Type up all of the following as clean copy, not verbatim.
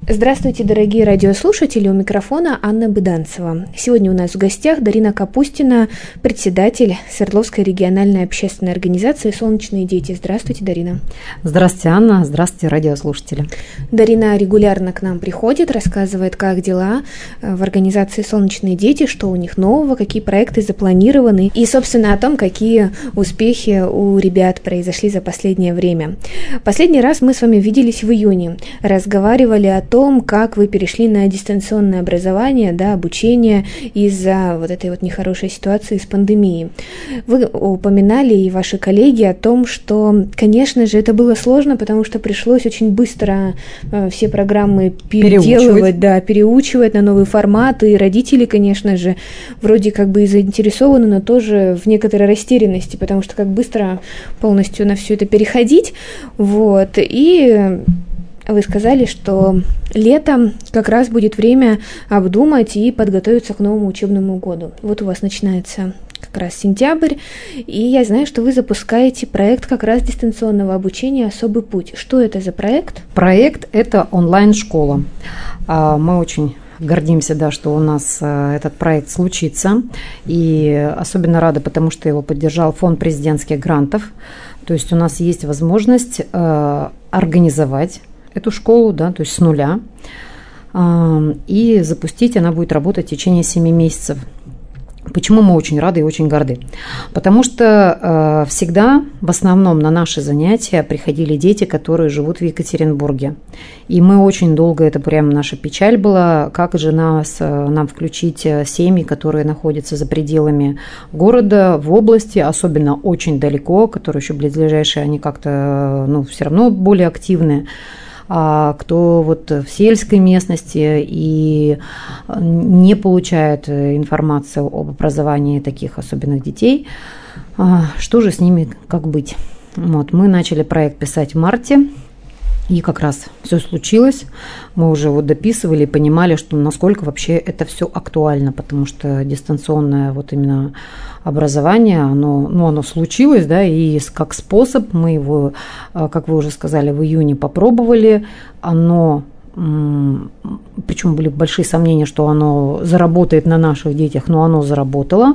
Здравствуйте, дорогие радиослушатели, у микрофона Анна Быданцева. Сегодня у нас в гостях Дарина Капустина, председатель Свердловской региональной общественной организации «Солнечные дети». Здравствуйте, Дарина. Здравствуйте, Анна. Здравствуйте, радиослушатели. Дарина регулярно к нам приходит, рассказывает, как дела в организации «Солнечные дети», что у них нового, какие проекты запланированы и, собственно, о том, какие успехи у ребят произошли за последнее время. Последний раз мы с вами виделись в июне, разговаривали о том, как вы перешли на дистанционное образование, обучение из-за вот этой вот нехорошей ситуации с пандемией. Вы упоминали, и ваши коллеги, о том, что, конечно же, это было сложно, потому что пришлось очень быстро все программы переучивать на новый формат, и родители, конечно же, вроде как бы и заинтересованы, но тоже в некоторой растерянности, потому что как быстро полностью на все это переходить, и вы сказали, что летом как раз будет время обдумать и подготовиться к новому учебному году. Вот у вас начинается как раз сентябрь, и я знаю, что вы запускаете проект как раз дистанционного обучения «Особый путь». Что это за проект? Проект – это онлайн-школа. Мы очень гордимся, что у нас этот проект случится, и особенно рада, потому что его поддержал фонд президентских грантов. То есть у нас есть возможность организовать эту школу, то есть с нуля, и запустить, она будет работать в течение 7 месяцев. Почему мы очень рады и очень горды? Потому что всегда, в основном, на наши занятия приходили дети, которые живут в Екатеринбурге. И мы очень долго, это прямо наша печаль была, как же нам включить семьи, которые находятся за пределами города, в области, особенно очень далеко, которые еще близлежащие, они как-то, все равно более активные. А кто вот в сельской местности и не получает информацию об образовании таких особенных детей, что же с ними, как быть? Мы начали проект писать в марте, и как раз все случилось. Мы уже дописывали и понимали, что насколько вообще это все актуально, потому что дистанционное именно образование, оно случилось, и как способ мы его, как вы уже сказали, в июне попробовали. Причем были большие сомнения, что оно заработает на наших детях, но оно заработало.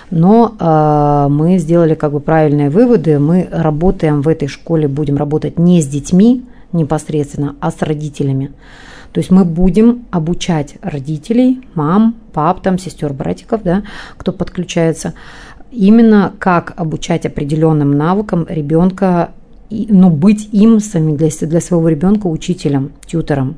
Но мы сделали правильные выводы. Мы работаем в этой школе, будем работать не с детьми непосредственно, а с родителями. То есть мы будем обучать родителей, мам, пап, сестер, братиков, кто подключается, именно как обучать определенным навыкам ребенка, быть им самим для своего ребенка учителем, тьютором,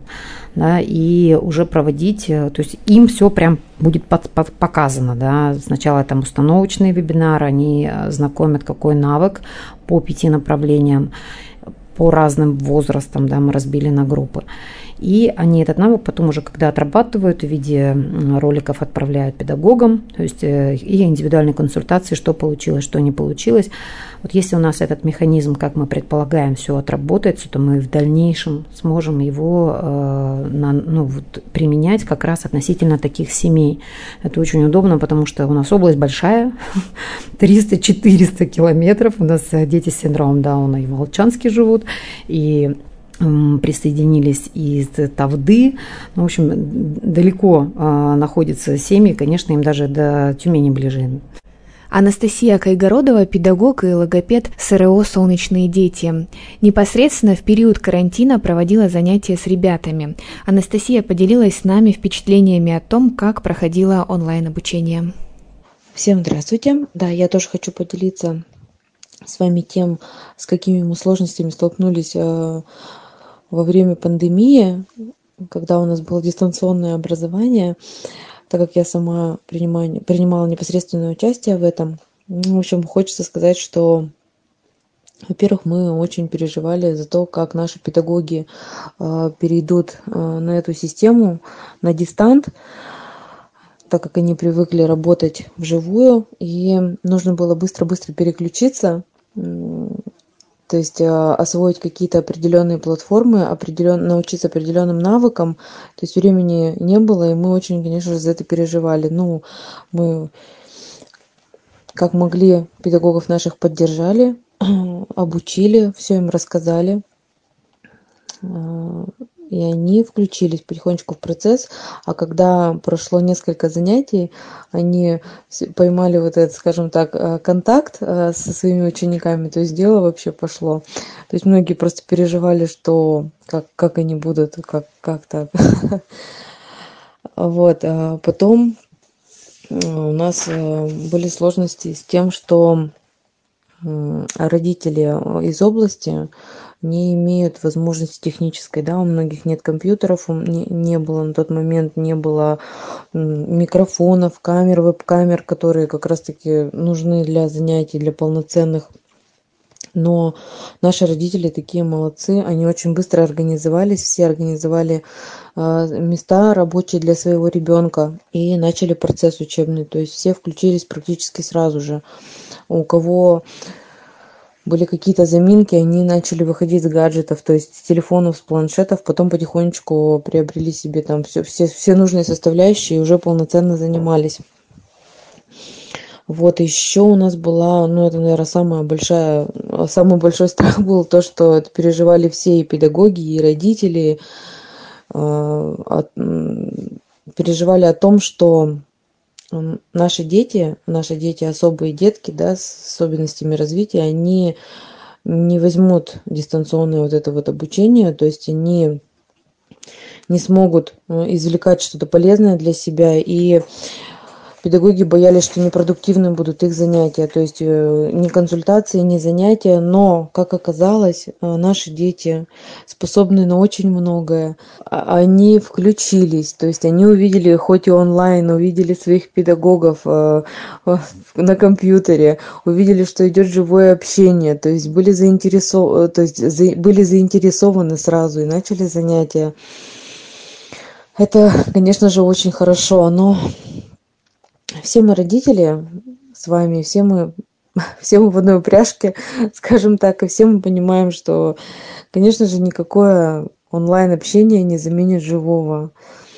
и уже проводить, то есть им все прям будет показано, Сначала там установочные вебинары, они знакомят, какой навык по 5 направлениям, по разным возрастам, мы разбили на группы. И они этот навык потом уже, когда отрабатывают, в виде роликов отправляют педагогам, то есть и индивидуальной консультации, что получилось, что не получилось. Если у нас этот механизм, как мы предполагаем, все отработается, то мы в дальнейшем сможем его применять как раз относительно таких семей. Это очень удобно, потому что у нас область большая, 300-400 километров, у нас дети с синдромом Дауна и в Волчанске живут, и присоединились из Тавды. В общем, далеко находятся семьи, конечно, им даже до Тюмени ближе. Анастасия Кайгородова, педагог и логопед СРО «Солнечные дети». Непосредственно в период карантина проводила занятия с ребятами. Анастасия поделилась с нами впечатлениями о том, как проходило онлайн-обучение. Всем здравствуйте. Я тоже хочу поделиться с вами тем, с какими мы сложностями столкнулись во время пандемии, когда у нас было дистанционное образование, так как я сама принимала непосредственное участие в этом. В общем, хочется сказать, что, во-первых, мы очень переживали за то, как наши педагоги перейдут на эту систему, на дистант, так как они привыкли работать вживую, и нужно было быстро-быстро переключиться, то есть освоить какие-то определенные платформы, научиться определенным навыкам. То есть времени не было, и мы очень, конечно же, за это переживали. Мы как могли педагогов наших поддержали, обучили, все им рассказали. и они включились потихонечку в процесс. А когда прошло несколько занятий, они поймали вот этот, скажем так, контакт со своими учениками, то есть дело вообще пошло. То есть многие просто переживали, что как они будут, как так. Вот, а потом у нас были сложности с тем, что родители из области не имеют возможности технической, да, у многих нет компьютеров, не было на тот момент, не было микрофонов, камер, веб-камер, которые как раз-таки нужны для занятий, для полноценных. Но наши родители такие молодцы, они очень быстро организовались, все организовали места рабочие для своего ребенка и начали процесс учебный, то есть все включились практически сразу же. У кого были какие-то заминки, они начали выходить с гаджетов, то есть с телефонов, с планшетов, потом потихонечку приобрели себе там все нужные составляющие и уже полноценно занимались. Вот еще у нас была, это, наверное, самый большой страх был то, что это переживали все и педагоги, и родители, переживали о том, что наши дети, особые детки, да, с особенностями развития, они не возьмут дистанционное вот это вот обучение, то есть они не смогут извлекать что-то полезное для себя, и педагоги боялись, что непродуктивны будут их занятия, то есть ни консультации, ни занятия, но, как оказалось, наши дети способны на очень многое. Они включились, то есть они увидели, хоть и онлайн, увидели своих педагогов на компьютере, увидели, что идет живое общение, то есть были заинтересованы сразу и начали занятия. Это, конечно же, очень хорошо, но все мы родители с вами, все мы в одной упряжке, скажем так, и все мы понимаем, что, конечно же, никакое онлайн-общение не заменит живого.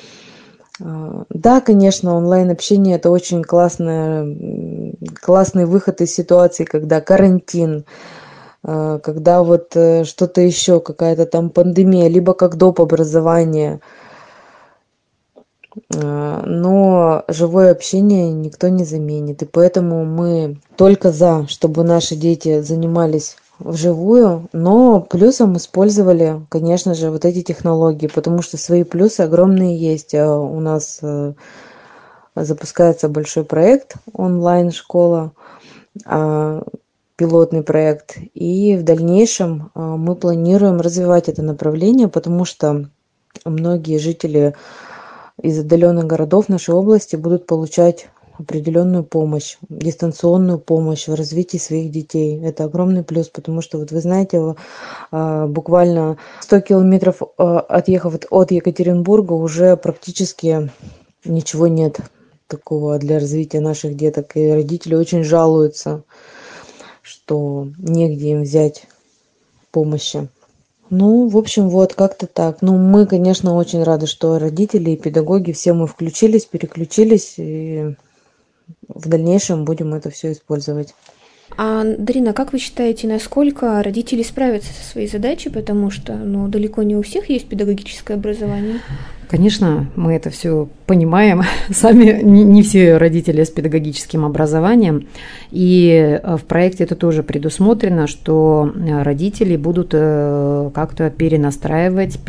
Да, конечно, онлайн-общение – это очень классный выход из ситуации, когда карантин, когда вот что-то еще, какая-то там пандемия, либо как доп. Образование. Но живое общение никто не заменит, и поэтому мы только за, чтобы наши дети занимались вживую, но плюсом использовали, конечно же, вот эти технологии, потому что свои плюсы огромные есть. У нас запускается большой проект онлайн-школа, пилотный проект, и в дальнейшем мы планируем развивать это направление, потому что многие жители из отдаленных городов нашей области будут получать определенную помощь, дистанционную помощь в развитии своих детей. Это огромный плюс, потому что, вот вы знаете, буквально 100 километров отъехав от Екатеринбурга, уже практически ничего нет такого для развития наших деток. И родители очень жалуются, что негде им взять помощи. В общем, вот как-то так. Мы, конечно, очень рады, что родители и педагоги, все мы включились, переключились, и в дальнейшем будем это все использовать. Дарина, как вы считаете, насколько родители справятся со своей задачей, потому что далеко не у всех есть педагогическое образование? Конечно, мы это все понимаем. Сами не все родители с педагогическим образованием. И в проекте это тоже предусмотрено, что родители будут как-то перенастраивать,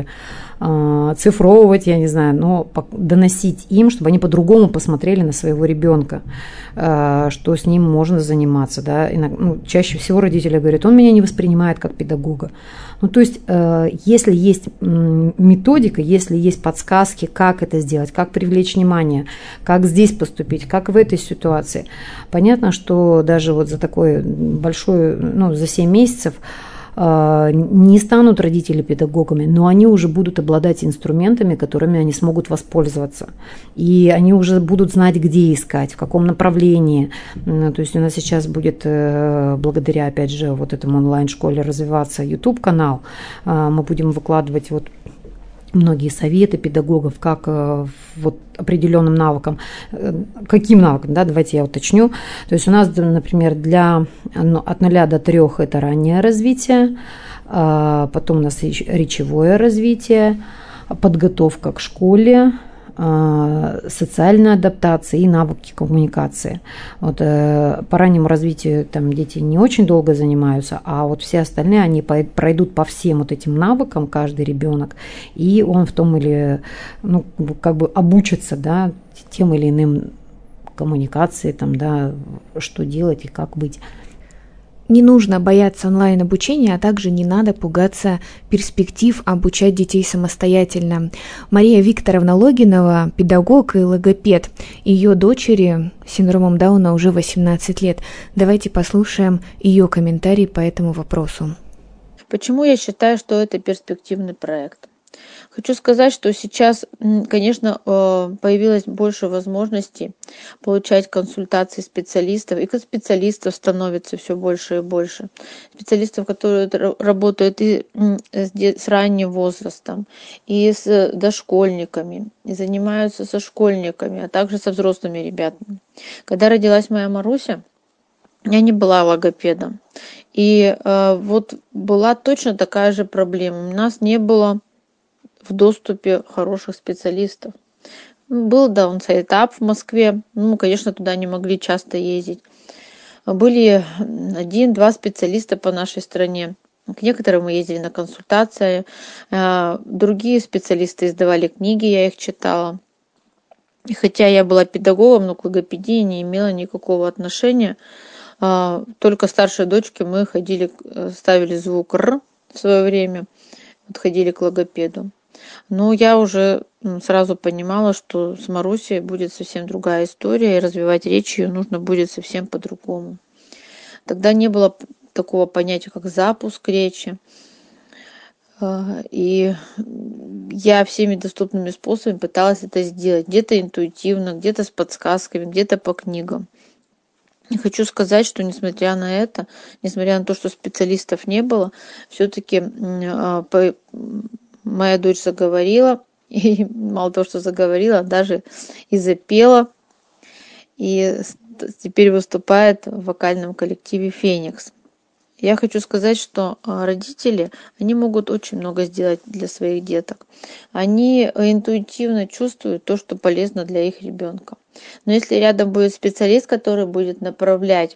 цифровывать, я не знаю, но доносить им, чтобы они по-другому посмотрели на своего ребенка, что с ним можно заниматься. Да? Чаще всего родители говорят, он меня не воспринимает как педагога. То есть, если есть методика, если есть подсказки, как это сделать, как привлечь внимание, как здесь поступить, как в этой ситуации. Понятно, что даже вот за такой большой, за 7 месяцев не станут родители педагогами, но они уже будут обладать инструментами, которыми они смогут воспользоваться. И они уже будут знать, где искать, в каком направлении. То есть у нас сейчас будет, благодаря, опять же, вот этому онлайн-школе развиваться YouTube-канал. Мы будем выкладывать многие советы педагогов, как вот определенным навыкам. Каким навыкам, да, давайте я уточню. То есть у нас, например, от 0 до 3 это раннее развитие, Потом у нас речевое развитие, подготовка к школе, социальная адаптация и навыки коммуникации. Вот, по раннему развитию там дети не очень долго занимаются, а вот все остальные, они пройдут по всем вот этим навыкам, каждый ребенок, и он в том или, ну, как бы обучится, да, тем или иным коммуникации, там, да, что делать и как быть. Не нужно бояться онлайн-обучения, а также не надо пугаться перспектив обучать детей самостоятельно. Мария Викторовна Логинова, педагог и логопед. Ее дочери с синдромом Дауна уже 18 лет. Давайте послушаем ее комментарий по этому вопросу. Почему я считаю, что это перспективный проект? Хочу сказать, что сейчас, конечно, появилось больше возможностей получать консультации специалистов, и специалистов становится все больше и больше. Специалистов, которые работают и с ранним возрастом, и с дошкольниками, и занимаются со школьниками, а также со взрослыми ребятами. Когда родилась моя Маруся, я не была логопедом. И вот была точно такая же проблема. У нас не было в доступе хороших специалистов. Был даунсайд-ап в Москве. Конечно, туда не могли часто ездить. Были 1-2 специалиста по нашей стране. К некоторым мы ездили на консультации. Другие специалисты издавали книги, я их читала. И хотя я была педагогом, но к логопедии не имела никакого отношения. Только старшей дочке мы ходили, ставили звук «р» в свое время, ходили к логопеду. Но я уже сразу понимала, что с Марусей будет совсем другая история, и развивать речь ее нужно будет совсем по-другому. Тогда не было такого понятия, как запуск речи. И я всеми доступными способами пыталась это сделать. Где-то интуитивно, где-то с подсказками, где-то по книгам. И хочу сказать, что несмотря на это, несмотря на то, что специалистов не было, все-таки моя дочь заговорила, и мало того, что заговорила, даже и запела, и теперь выступает в вокальном коллективе «Феникс». Я хочу сказать, что родители, они могут очень много сделать для своих деток. Они интуитивно чувствуют то, что полезно для их ребенка. Но если рядом будет специалист, который будет направлять,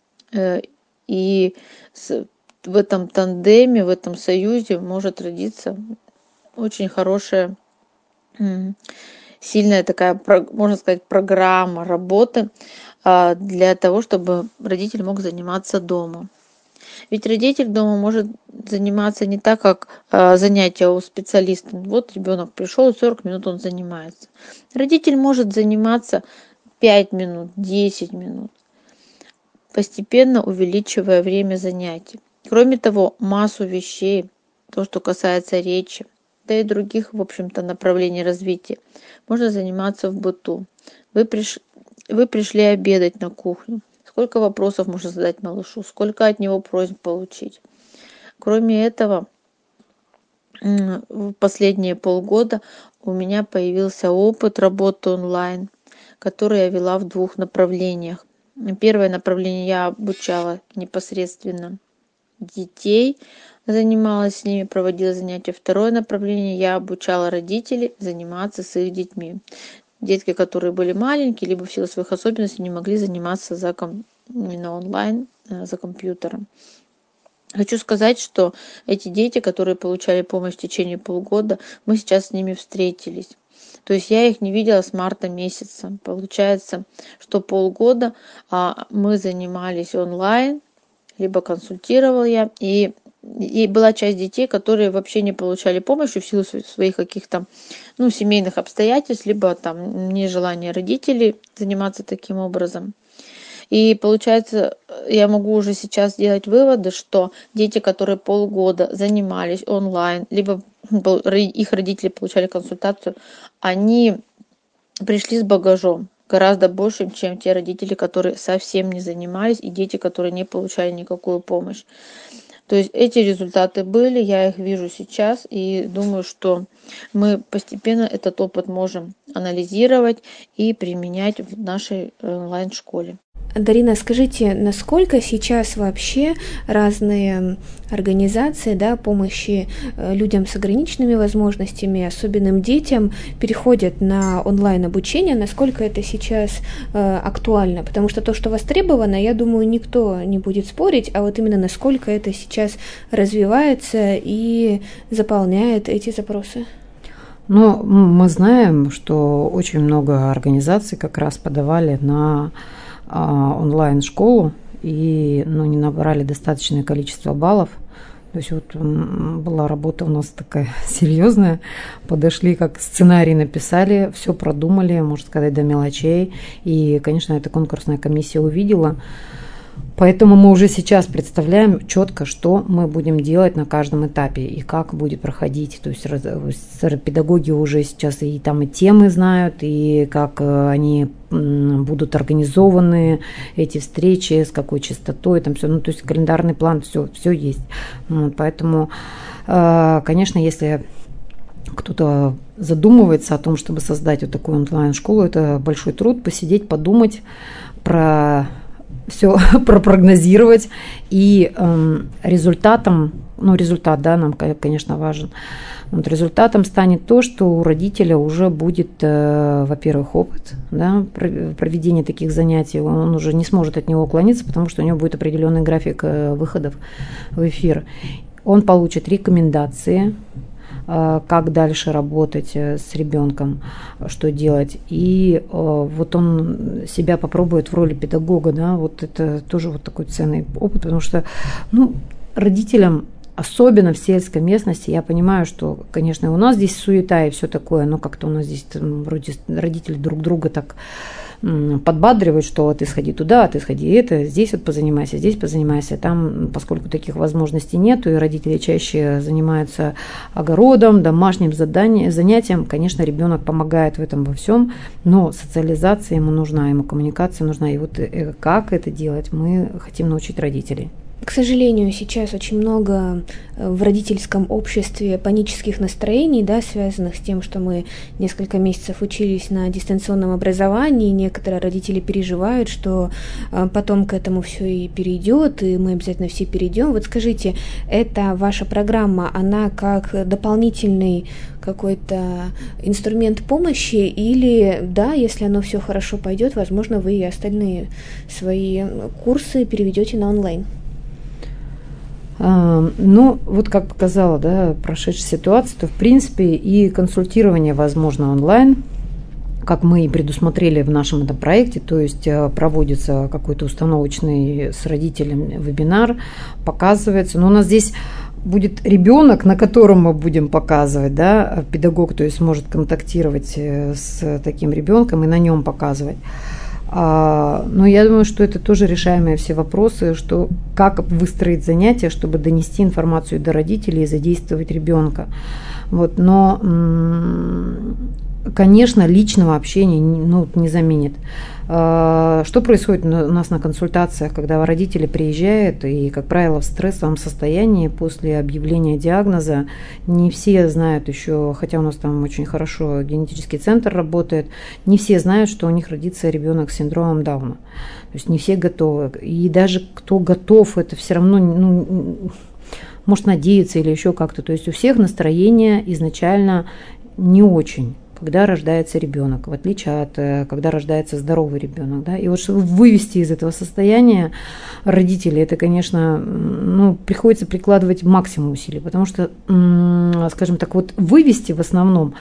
и в этом тандеме, в этом союзе может родиться очень хорошая, сильная такая, можно сказать, программа работы для того, чтобы родитель мог заниматься дома. Ведь родитель дома может заниматься не так, как занятия у специалиста. Вот ребенок пришел, 40 минут он занимается. Родитель может заниматься 5 минут, 10 минут, постепенно увеличивая время занятий. Кроме того, массу вещей, то, что касается речи, да и других, в общем-то, направлений развития, можно заниматься в быту. Вы пришли обедать на кухню. Сколько вопросов можно задать малышу, сколько от него просьб получить. Кроме этого, в последние полгода у меня появился опыт работы онлайн, который я вела в 2 направлениях. Первое направление я обучала непосредственно детей, занималась с ними, проводила занятия. Второе направление я обучала родителей заниматься с их детьми. Детки, которые были маленькие, либо в силу своих особенностей не могли заниматься именно онлайн, за компьютером. Хочу сказать, что эти дети, которые получали помощь в течение полгода, мы сейчас с ними встретились. То есть я их не видела с марта месяца. Получается, что полгода мы занимались онлайн, либо консультировал я, и была часть детей, которые вообще не получали помощи в силу своих каких-то семейных обстоятельств, либо там нежелания родителей заниматься таким образом. И получается, я могу уже сейчас сделать выводы, что дети, которые полгода занимались онлайн, либо их родители получали консультацию, они пришли с багажом гораздо большим, чем те родители, которые совсем не занимались, и дети, которые не получали никакую помощь. То есть эти результаты были, я их вижу сейчас, и думаю, что мы постепенно этот опыт можем анализировать и применять в нашей онлайн-школе. Дарина, скажите, насколько сейчас вообще разные организации, да, помощи людям с ограниченными возможностями, особенным детям, переходят на онлайн-обучение, насколько это сейчас актуально? Потому что то, что востребовано, я думаю, никто не будет спорить, а вот именно насколько это сейчас развивается и заполняет эти запросы? Ну, мы знаем, что очень много организаций как раз подавали на онлайн-школу и не набрали достаточное количество баллов. То есть вот была работа у нас такая серьезная, подошли, как сценарий написали, все продумали, можно сказать, до мелочей. И, конечно, эта конкурсная комиссия увидела. Поэтому мы уже сейчас представляем четко, что мы будем делать на каждом этапе и как будет проходить. То есть педагоги уже сейчас и там и темы знают, и как они будут организованы, эти встречи, с какой частотой, там все, то есть календарный план, все есть. Поэтому, конечно, если кто-то задумывается о том, чтобы создать вот такую онлайн-школу, это большой труд, посидеть, подумать все прогнозировать, и результатом, результат, да, нам, конечно, важен. Вот результатом станет то, что у родителя уже будет, во-первых, опыт, да, проведения таких занятий, он уже не сможет от него уклониться, потому что у него будет определенный график выходов в эфир. Он получит рекомендации, как дальше работать с ребенком, что делать. И вот он себя попробует в роли педагога, да, вот это тоже вот такой ценный опыт, потому что, родителям, особенно в сельской местности, я понимаю, что, конечно, у нас здесь суета и все такое, но как-то у нас здесь вроде родители друг друга так подбадривают, что ты сходи туда, ты сходи это, здесь вот позанимайся, здесь позанимайся. Там, поскольку таких возможностей нету, и родители чаще занимаются огородом, домашним занятием, конечно, ребенок помогает в этом во всем, но социализация ему нужна, ему коммуникация нужна. И вот как это делать, мы хотим научить родителей. К сожалению, сейчас очень много в родительском обществе панических настроений, да, связанных с тем, что мы несколько месяцев учились на дистанционном образовании, и некоторые родители переживают, что потом к этому все и перейдет, и мы обязательно все перейдем. Вот скажите, эта ваша программа, она как дополнительный какой-то инструмент помощи, или, да, если оно все хорошо пойдет, возможно, вы и остальные свои курсы переведете на онлайн? Вот как показала, да, прошедшая ситуация, то в принципе и консультирование возможно онлайн, как мы и предусмотрели в нашем этом проекте, то есть проводится какой-то установочный с родителями вебинар, показывается, но у нас здесь будет ребенок, на котором мы будем показывать, да, педагог, то есть может контактировать с таким ребенком и на нем показывать. Но я думаю, что это тоже решаемые все вопросы, что как выстроить занятия, чтобы донести информацию до родителей и задействовать ребенка. Вот, но, конечно, личного общения не заменит. Что происходит у нас на консультациях, когда родители приезжают и, как правило, в стрессовом состоянии после объявления диагноза? Не все знают еще, хотя у нас там очень хорошо генетический центр работает, не все знают, что у них родится ребенок с синдромом Дауна. То есть не все готовы. И даже кто готов, это все равно может надеяться или еще как-то. То есть у всех настроение изначально не очень, когда рождается ребенок, в отличие от когда рождается здоровый ребенок. Да? И вот чтобы вывести из этого состояния родителей, это, конечно, приходится прикладывать максимум усилий, потому что, скажем так, вот вывести в основном,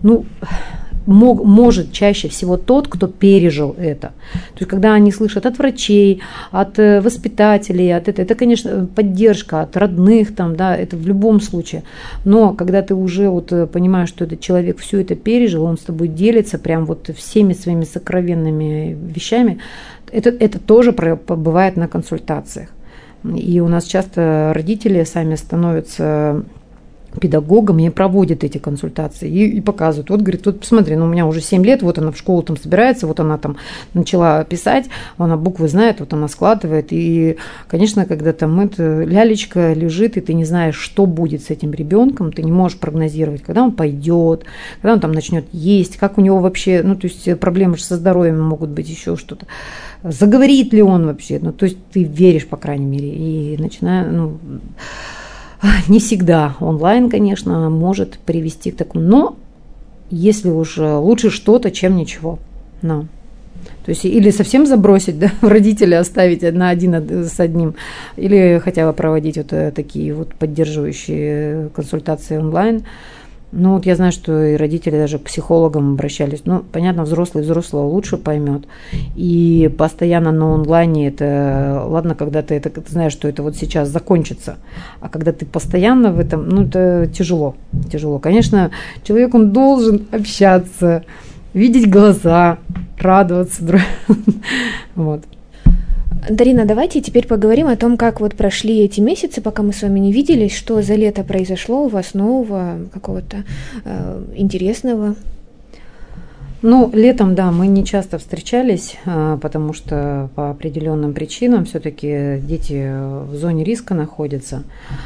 может чаще всего тот, кто пережил это. То есть, когда они слышат от врачей, от воспитателей, это, конечно, поддержка от родных, там, да, это в любом случае. Но когда ты уже понимаешь, что этот человек все это пережил, он с тобой делится прям всеми своими сокровенными вещами, это тоже бывает на консультациях. И у нас часто родители сами становятся педагога мне проводят эти консультации и показывают. Вот, говорит, вот посмотри, у меня уже 7 лет, вот она в школу там собирается, вот она там начала писать, она буквы знает, вот она складывает. И, конечно, когда там эта лялечка лежит, и ты не знаешь, что будет с этим ребенком, ты не можешь прогнозировать, когда он пойдет, когда он там начнет есть, как у него вообще, то есть проблемы со здоровьем могут быть, еще что-то. Заговорит ли он вообще? То есть ты веришь, по крайней мере, и начинаю, не всегда онлайн, конечно, может привести к такому, но если уже лучше что-то, чем ничего. То есть или совсем забросить, да, родителей оставить на один с одним, или хотя бы проводить вот такие вот поддерживающие консультации онлайн. Я знаю, что и родители даже к психологам обращались. Понятно, взрослый взрослого лучше поймет. И постоянно на онлайне это, ладно, когда ты знаешь, что это вот сейчас закончится. А когда ты постоянно в этом, это тяжело. Тяжело. Конечно, человек, он должен общаться, видеть глаза, радоваться. Вот. Дарина, давайте теперь поговорим о том, как вот прошли эти месяцы, пока мы с вами не виделись, что за лето произошло у вас нового, какого-то интересного. Летом, да, мы не часто встречались, потому что по определенным причинам все-таки дети в зоне риска находятся.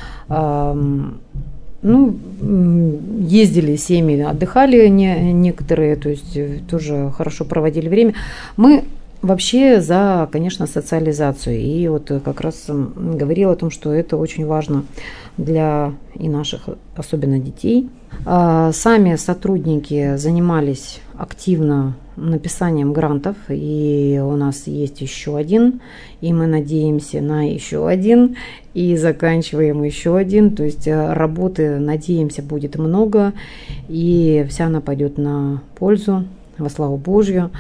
Ездили семьи, отдыхали некоторые, то есть тоже хорошо проводили время. Мы вообще за, конечно, социализацию. И вот как раз говорила о том, что это очень важно для и наших, особенно детей. Сами сотрудники занимались активно написанием грантов, и у нас есть еще один, и мы надеемся на еще один, и заканчиваем еще один. То есть работы, надеемся, будет много, и вся она пойдет на пользу, во славу Божью.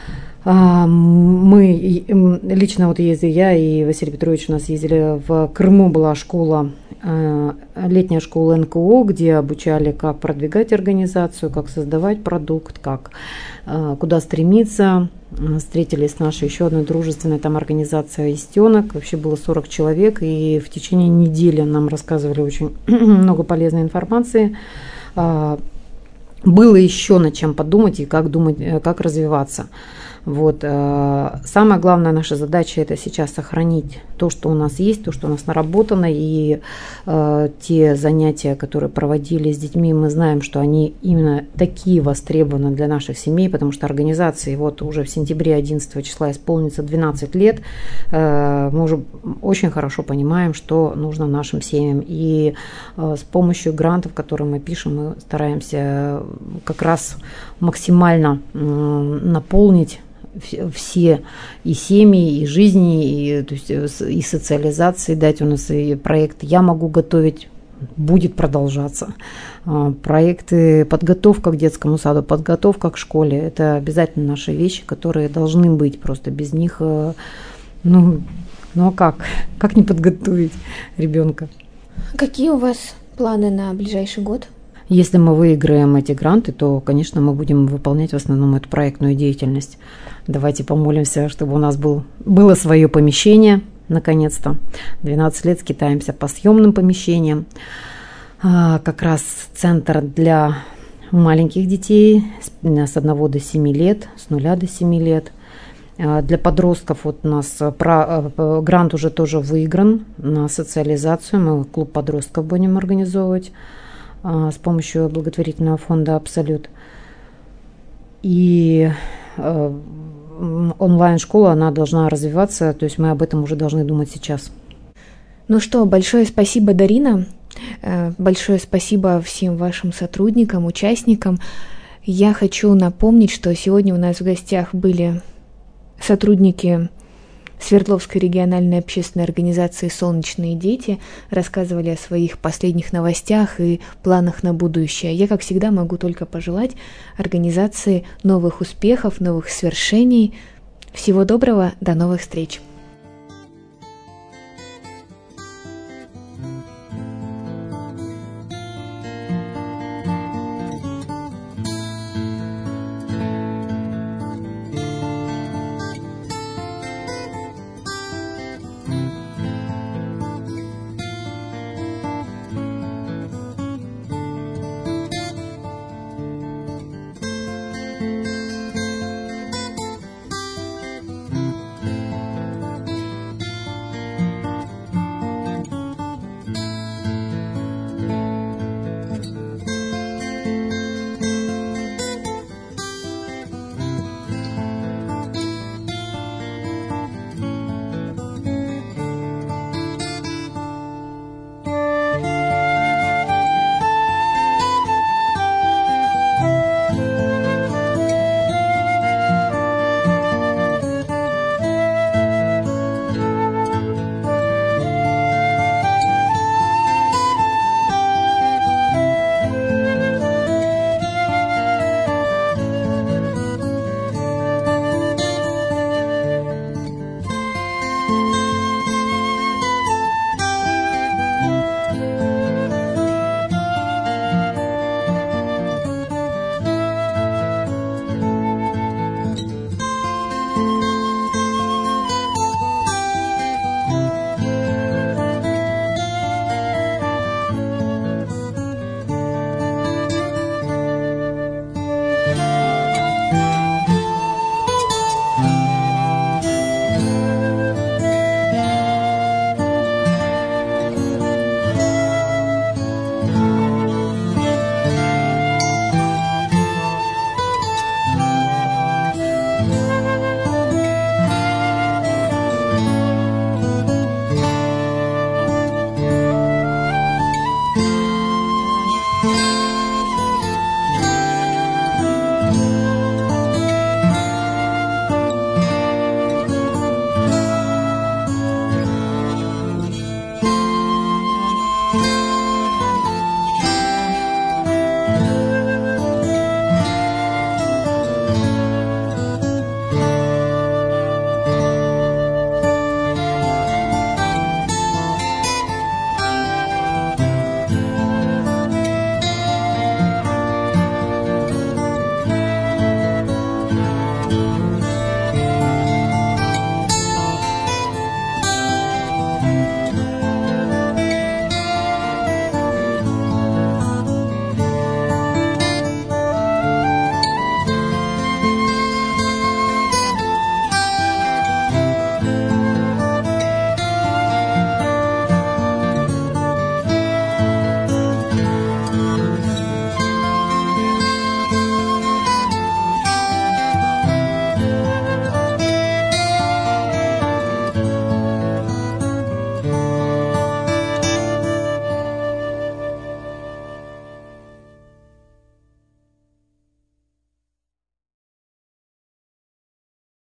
Мы лично вот ездили, я и Василий Петрович у нас ездили в Крыму, была школа, летняя школа НКО, где обучали, как продвигать организацию, как создавать продукт, куда стремиться. Встретились с нашей еще одной дружественной там организацией «Истенок». Вообще было 40 человек, и в течение недели нам рассказывали очень много полезной информации. Было еще над чем подумать и как думать, как развиваться. Вот. Самая главная наша задача – это сейчас сохранить то, что у нас есть, то, что у нас наработано, и те занятия, которые проводили с детьми, мы знаем, что они именно такие востребованы для наших семей, потому что организации вот уже в сентябре 11 числа исполнится 12 лет, мы уже очень хорошо понимаем, что нужно нашим семьям, и с помощью грантов, которые мы пишем, мы стараемся как раз максимально наполнить все и семьи, и жизни, и, то есть, и социализации дать. У нас и проект «Я могу готовить» будет продолжаться. Проекты подготовка к детскому саду, подготовка к школе – это обязательно наши вещи, которые должны быть. Просто без них, а как не подготовить ребенка? Какие у вас планы на ближайший год? Если мы выиграем эти гранты, то, конечно, мы будем выполнять в основном эту проектную деятельность. Давайте помолимся, чтобы у нас было свое помещение, наконец-то. 12 лет скитаемся по съемным помещениям. Как раз центр для маленьких детей с 1 до 7 лет, с 0 до 7 лет. Для подростков вот у нас грант уже тоже выигран на социализацию. Мы клуб подростков будем организовывать с помощью благотворительного фонда «Абсолют». И онлайн-школа, она должна развиваться, то есть мы об этом уже должны думать сейчас. Ну что, большое спасибо, Дарина. Большое спасибо всем вашим сотрудникам, участникам. Я хочу напомнить, что сегодня у нас в гостях были сотрудники Свердловской региональной общественной организации «Солнечные дети», рассказывали о своих последних новостях и планах на будущее. Я, как всегда, могу только пожелать организации новых успехов, новых свершений. Всего доброго, до новых встреч!